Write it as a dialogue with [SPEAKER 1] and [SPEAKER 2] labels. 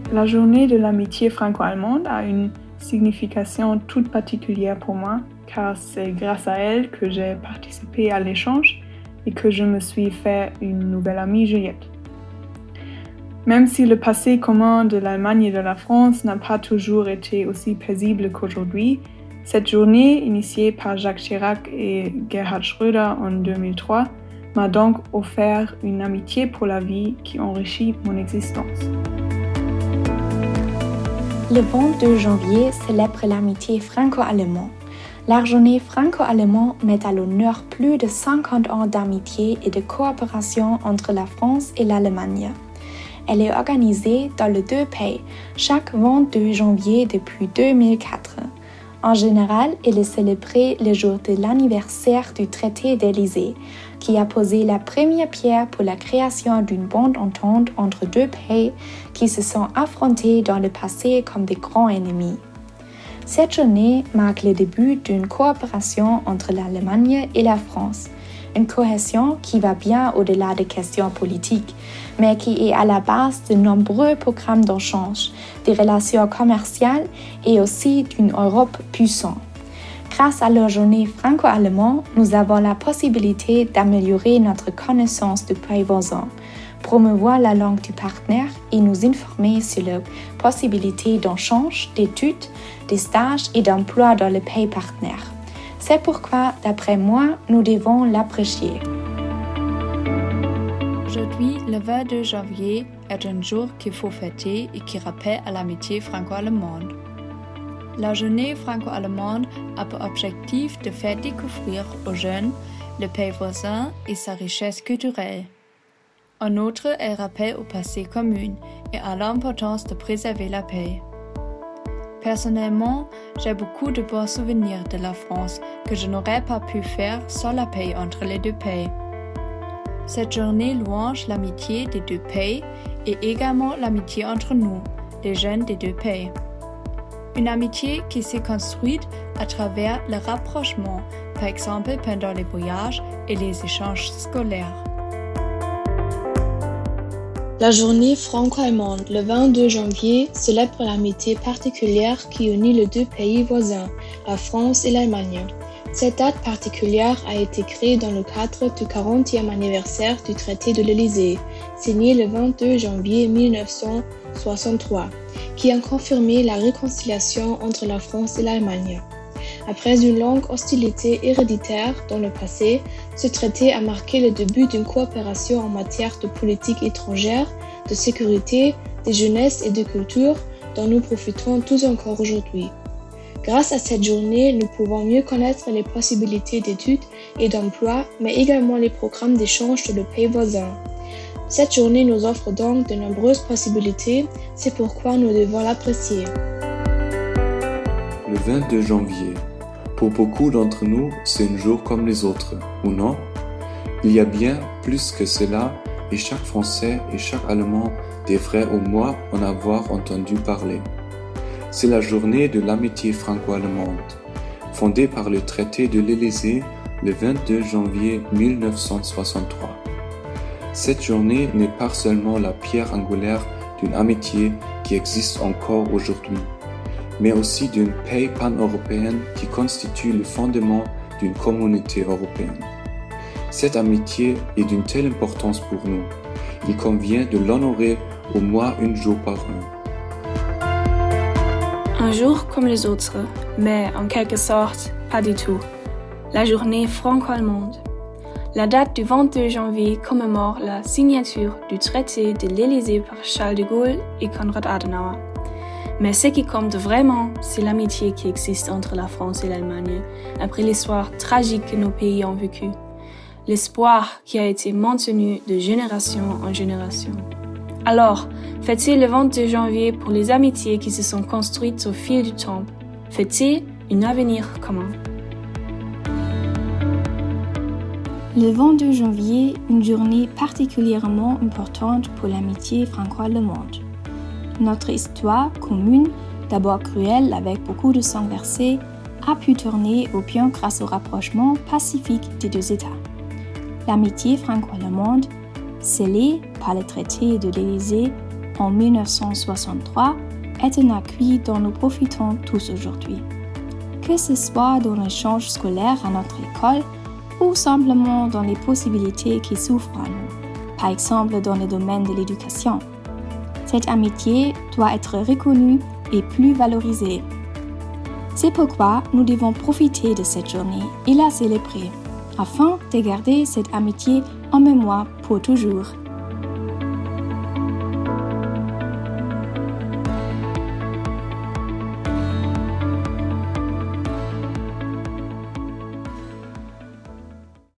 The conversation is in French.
[SPEAKER 1] La journée de l'amitié franco-allemande a une signification toute particulière pour moi, car c'est grâce à elle que j'ai participé à l'échange et que je me suis fait une nouvelle amie, Juliette. Même si le passé commun de l'Allemagne et de la France n'a pas toujours été aussi paisible qu'aujourd'hui, cette journée, initiée par Jacques Chirac et Gerhard Schröder en 2003, m'a donc offert une amitié pour la vie qui enrichit mon existence.
[SPEAKER 2] Le 22 janvier célèbre l'amitié franco-allemande. La journée franco-allemande met à l'honneur plus de 50 ans d'amitié et de coopération entre la France et l'Allemagne. Elle est organisée dans les deux pays chaque 22 janvier depuis 2004. En général, elle est célébrée le jour de l'anniversaire du traité d'Élysée, qui a posé la première pierre pour la création d'une bonne entente entre deux pays qui se sont affrontés dans le passé comme des grands ennemis. Cette journée marque le début d'une coopération entre l'Allemagne et la France, une cohésion qui va bien au-delà des questions politiques, mais qui est à la base de nombreux programmes d'échange, des relations commerciales et aussi d'une Europe puissante. Grâce à la journée franco-allemande, nous avons la possibilité d'améliorer notre connaissance du pays voisin, promouvoir la langue du partenaire et nous informer sur les possibilités d'échange, d'études, de stages et d'emploi dans le pays partenaire. C'est pourquoi, d'après moi, nous devons l'apprécier.
[SPEAKER 3] Aujourd'hui, le 22 janvier est un jour qu'il faut fêter et qui rappelle à l'amitié franco-allemande. La journée franco-allemande a pour objectif de faire découvrir aux jeunes le pays voisin et sa richesse culturelle. En outre, elle rappelle au passé commun et à l'importance de préserver la paix. Personnellement, j'ai beaucoup de bons souvenirs de la France que je n'aurais pas pu faire sans la paix entre les deux pays. Cette journée louange l'amitié des deux pays et également l'amitié entre nous, les jeunes des deux pays. Une amitié qui s'est construite à travers le rapprochement, par exemple pendant les voyages et les échanges scolaires.
[SPEAKER 4] La journée franco-allemande, le 22 janvier, célèbre l'amitié particulière qui unit les deux pays voisins, la France et l'Allemagne. Cette date particulière a été créée dans le cadre du 40e anniversaire du traité de l'Élysée, signé le 22 janvier 1963, qui a confirmé la réconciliation entre la France et l'Allemagne. Après une longue hostilité héréditaire dans le passé, ce traité a marqué le début d'une coopération en matière de politique étrangère, de sécurité, de jeunesse et de culture dont nous profitons tous encore aujourd'hui. Grâce à cette journée, nous pouvons mieux connaître les possibilités d'études et d'emploi, mais également les programmes d'échange de nos pays voisins. Cette journée nous offre donc de nombreuses possibilités, c'est pourquoi nous devons l'apprécier.
[SPEAKER 5] Le 22 janvier. Pour beaucoup d'entre nous, c'est un jour comme les autres, ou non? Il y a bien plus que cela, et chaque Français et chaque Allemand devrait au moins en avoir entendu parler. C'est la journée de l'amitié franco-allemande, fondée par le traité de l'Élysée le 22 janvier 1963. Cette journée n'est pas seulement la pierre angulaire d'une amitié qui existe encore aujourd'hui, mais aussi d'une paix pan-européenne qui constitue le fondement d'une communauté européenne. Cette amitié est d'une telle importance pour nous, il convient de l'honorer au moins un jour par an.
[SPEAKER 6] Un jour comme les autres, mais en quelque sorte, pas du tout. La journée franco-allemande. La date du 22 janvier commémore la signature du traité de l'Élysée par Charles de Gaulle et Konrad Adenauer. Mais ce qui compte vraiment, c'est l'amitié qui existe entre la France et l'Allemagne, après l'histoire tragique que nos pays ont vécue. L'espoir qui a été maintenu de génération en génération. Alors, fêtez le 22 janvier pour les amitiés qui se sont construites au fil du temps. Fêtez un avenir commun.
[SPEAKER 2] Le 22 janvier, une journée particulièrement importante pour l'amitié franco-allemande. Notre histoire commune, d'abord cruelle avec beaucoup de sang versé, a pu tourner au bien grâce au rapprochement pacifique des deux États. L'amitié franco-allemande, scellée par le traité de l'Élysée,
[SPEAKER 6] en 1963 est un acquis dont nous profitons tous aujourd'hui. Que ce soit dans l'échange scolaire à notre école ou simplement dans les possibilités qui s'ouvrent à nous, par exemple dans le domaine de l'éducation. Cette amitié doit être reconnue et plus valorisée. C'est pourquoi nous devons profiter de cette journée et la célébrer, afin de garder cette amitié en mémoire pour toujours.